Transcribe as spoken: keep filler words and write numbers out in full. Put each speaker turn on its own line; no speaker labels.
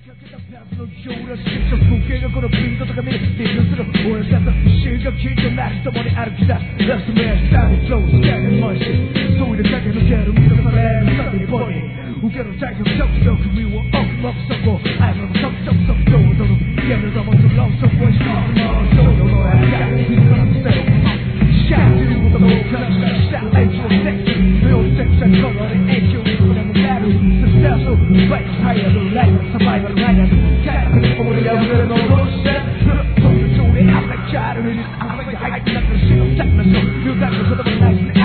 かけたプラスのような色風景がこのビートとか見るビートする俺たちの心がきっとなり共に歩き出すラストメンスタイルフロースキャンマシンそういう駆け抜ける見たされるサビボディ受ける体力ちょくちょく身を奥もくそこ愛のちょくちょくそくどうどう家のどもとローソクをしますそうよのやが見つからせろシャーということを感じたエイジをセクシー目をセクシーこので影響にこれもなるスタートバイクハイアルライブサバイバルナイアル帰ってここで破れるのを殺してそういう情であったキャルにあった入ってなくて死のたくなしようよだけ言葉ないしね